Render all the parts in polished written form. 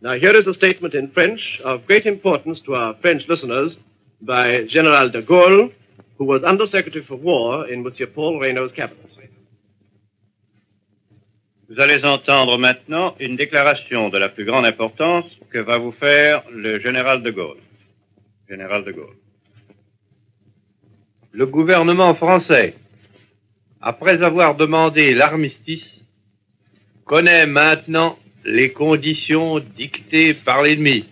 Now, here is a statement in French of great importance to our French listeners by General de Gaulle, who was Undersecretary for War in Monsieur Paul Reynaud's cabinet. Vous allez entendre maintenant une déclaration de la plus grande importance que va vous faire le général de Gaulle. Général de Gaulle. Le gouvernement français, après avoir demandé l'armistice, connaît maintenant les conditions dictées par l'ennemi.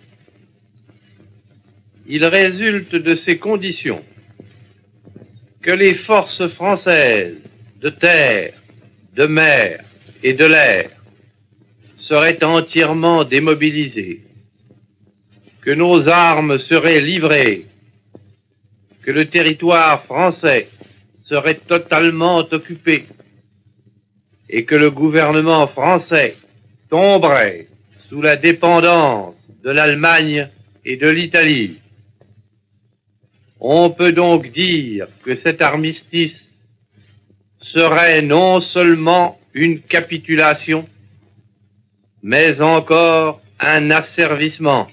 Il résulte de ces conditions que les forces françaises de terre, de mer et de l'air seraient entièrement démobilisées, que nos armes seraient livrées, que le territoire français serait totalement occupé et que le gouvernement français tomberait sous la dépendance de l'Allemagne et de l'Italie. On peut donc dire que cet armistice serait non seulement une capitulation, mais encore un asservissement.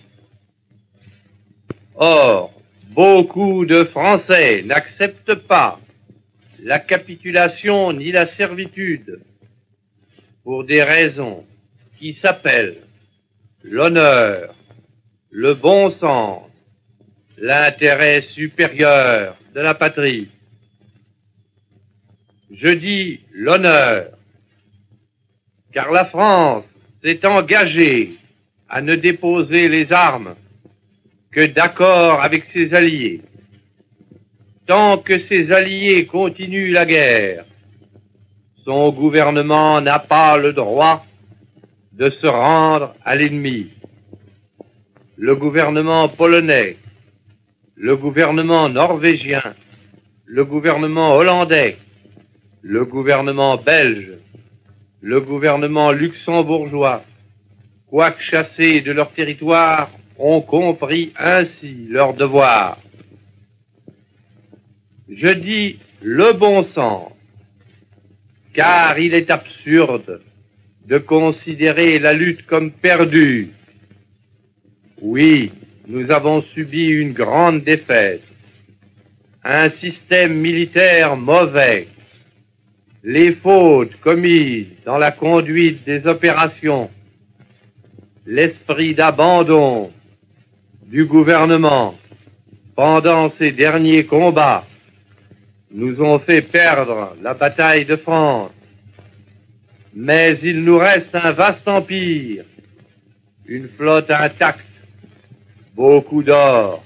Or, beaucoup de Français n'acceptent pas la capitulation ni la servitude pour des raisons qui s'appellent l'honneur, le bon sens, l'intérêt supérieur de la patrie. Je dis l'honneur, car la France s'est engagée à ne déposer les armes que d'accord avec ses alliés. Tant que ses alliés continuent la guerre, son gouvernement n'a pas le droit de se rendre à l'ennemi. Le gouvernement polonais, le gouvernement norvégien, le gouvernement hollandais, le gouvernement belge, le gouvernement luxembourgeois, quoique chassés de leur territoire, ont compris ainsi leur devoir. Je dis le bon sens, car il est absurde de considérer la lutte comme perdue. Oui, nous avons subi une grande défaite, un système militaire mauvais, les fautes commises dans la conduite des opérations, l'esprit d'abandon du gouvernement pendant ces derniers combats nous ont fait perdre la bataille de France. Mais il nous reste un vaste empire, une flotte intacte, beaucoup d'or.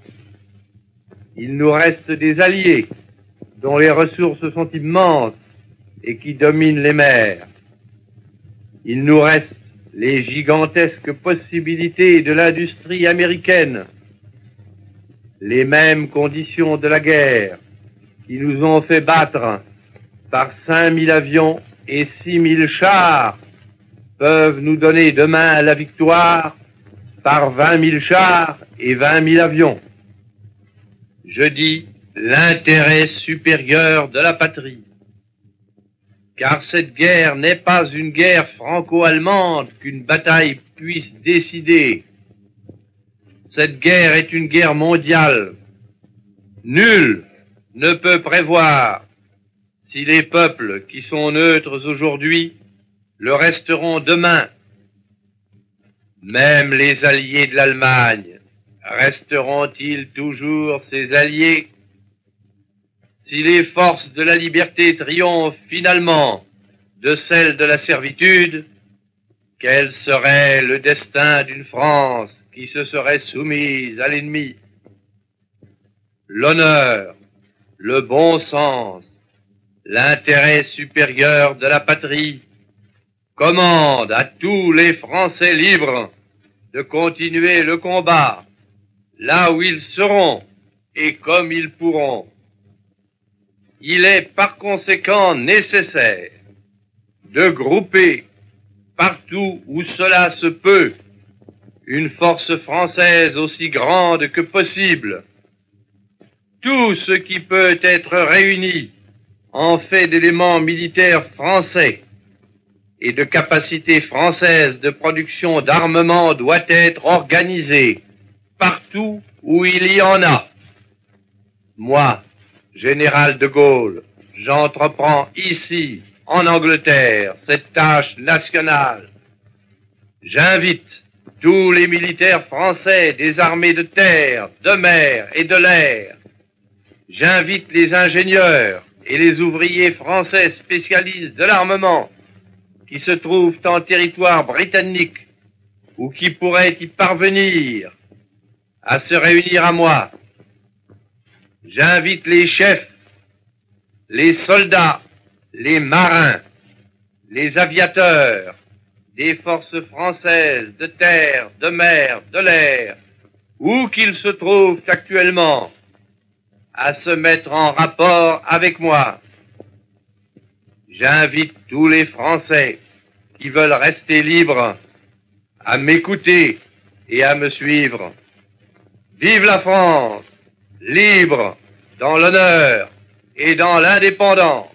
Il nous reste des alliés dont les ressources sont immenses et qui dominent les mers. Il nous reste les gigantesques possibilités de l'industrie américaine, les mêmes conditions de la guerre qui nous ont fait battre par 5000 avions et 6000 chars peuvent nous donner demain la victoire par 20 000 chars et 20 000 avions. Je dis l'intérêt supérieur de la patrie, car cette guerre n'est pas une guerre franco-allemande qu'une bataille puisse décider. Cette guerre est une guerre mondiale. Nul ne peut prévoir si les peuples qui sont neutres aujourd'hui le resteront demain. Même les alliés de l'Allemagne resteront-ils toujours ses alliés? Si les forces de la liberté triomphent finalement de celles de la servitude, quel serait le destin d'une France qui se serait soumise à l'ennemi? L'honneur, le bon sens, l'intérêt supérieur de la patrie commande à tous les Français libres de continuer le combat là où ils seront et comme ils pourront. Il est par conséquent nécessaire de grouper partout où cela se peut une force française aussi grande que possible. Tout ce qui peut être réuni en fait d'éléments militaires français et de capacité française de production d'armement doit être organisée partout où il y en a. Moi, général de Gaulle, j'entreprends ici, en Angleterre, cette tâche nationale. J'invite tous les militaires français des armées de terre, de mer et de l'air. J'invite les ingénieurs et les ouvriers français spécialistes de l'armement qui se trouvent en territoire britannique ou qui pourraient y parvenir à se réunir à moi. J'invite les chefs, les soldats, les marins, les aviateurs des forces françaises de terre, de mer, de l'air, où qu'ils se trouvent actuellement, à se mettre en rapport avec moi. J'invite tous les Français qui veulent rester libres à m'écouter et à me suivre. Vive la France, libre dans l'honneur et dans l'indépendance.